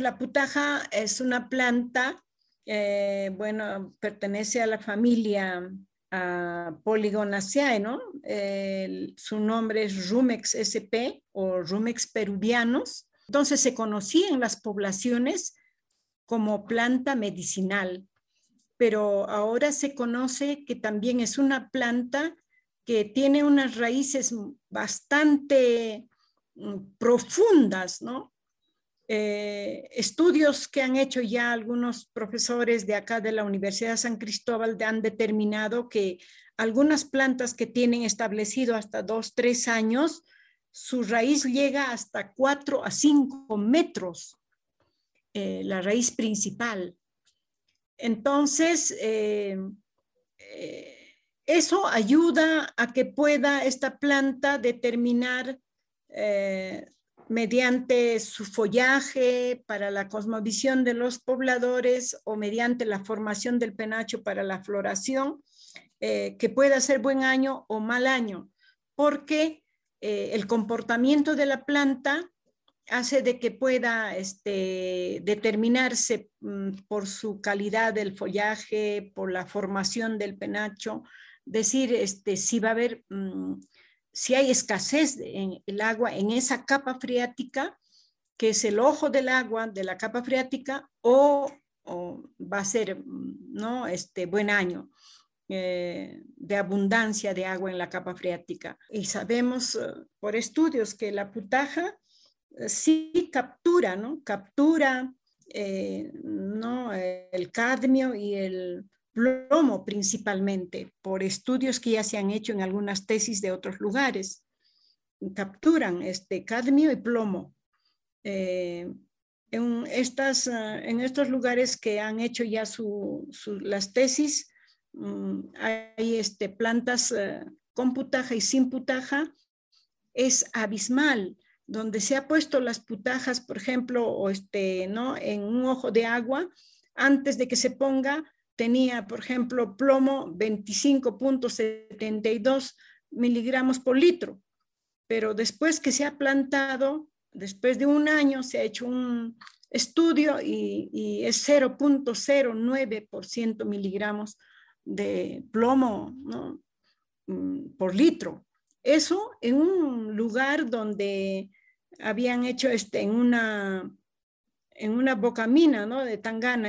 la putaja es una planta, bueno, pertenece a la familia Polygonaceae, ¿no? Su nombre es Rumex sp o Rumex peruvianus. Entonces se conocía en las poblaciones como planta medicinal, pero ahora se conoce que también es una planta que tiene unas raíces bastante profundas, ¿no? Estudios que han hecho ya algunos profesores de acá de la Universidad de San Cristóbal han determinado que algunas plantas que tienen establecido hasta 2, 3 años, su raíz llega hasta 4 a 5 metros, la raíz principal. Entonces, eso ayuda a que pueda esta planta determinar mediante su follaje para la cosmovisión de los pobladores o mediante la formación del penacho para la floración, que pueda ser buen año o mal año, porque el comportamiento de la planta hace de que pueda determinarse por su calidad del follaje, por la formación del penacho, decir si va a haber, si hay escasez en el agua en esa capa freática, que es el ojo del agua de la capa freática, o va a ser, ¿no? Buen año. De abundancia de agua en la capa freática. Y sabemos por estudios que la putaja sí captura, ¿no? Captura ¿no? El cadmio y el plomo principalmente, por estudios que ya se han hecho en algunas tesis de otros lugares. Capturan cadmio y plomo. En estos lugares que han hecho ya las tesis, hay plantas con putaja y sin putaja, es abismal. Donde se ha puesto las putajas, por ejemplo, o ¿no? En un ojo de agua, antes de que se ponga, tenía, por ejemplo, plomo 25.72 miligramos por litro. Pero después que se ha plantado, después de un año, se ha hecho un estudio y es 0.09% miligramos de plomo, ¿no? Por litro. Eso en un lugar donde habían hecho en una bocamina, ¿no? De Tangana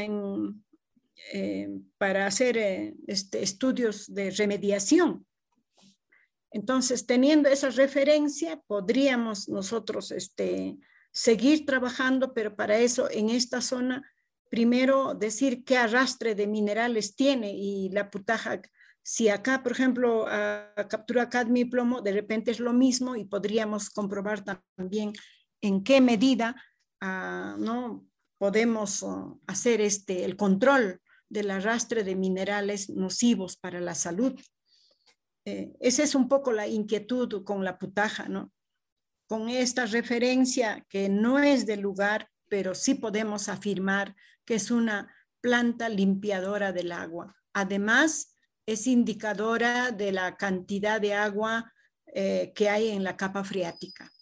para hacer estudios de remediación. Entonces, teniendo esa referencia, podríamos nosotros seguir trabajando, pero para eso en esta zona, primero decir qué arrastre de minerales tiene, y la putaja, si acá, por ejemplo, captura cadmio y plomo, de repente es lo mismo, y podríamos comprobar también en qué medida ¿no? podemos hacer el control del arrastre de minerales nocivos para la salud. Esa es un poco la inquietud con la putaja, ¿no? Con esta referencia que no es del lugar, pero sí podemos afirmar que es una planta limpiadora del agua. Además, es indicadora de la cantidad de agua que hay en la capa freática.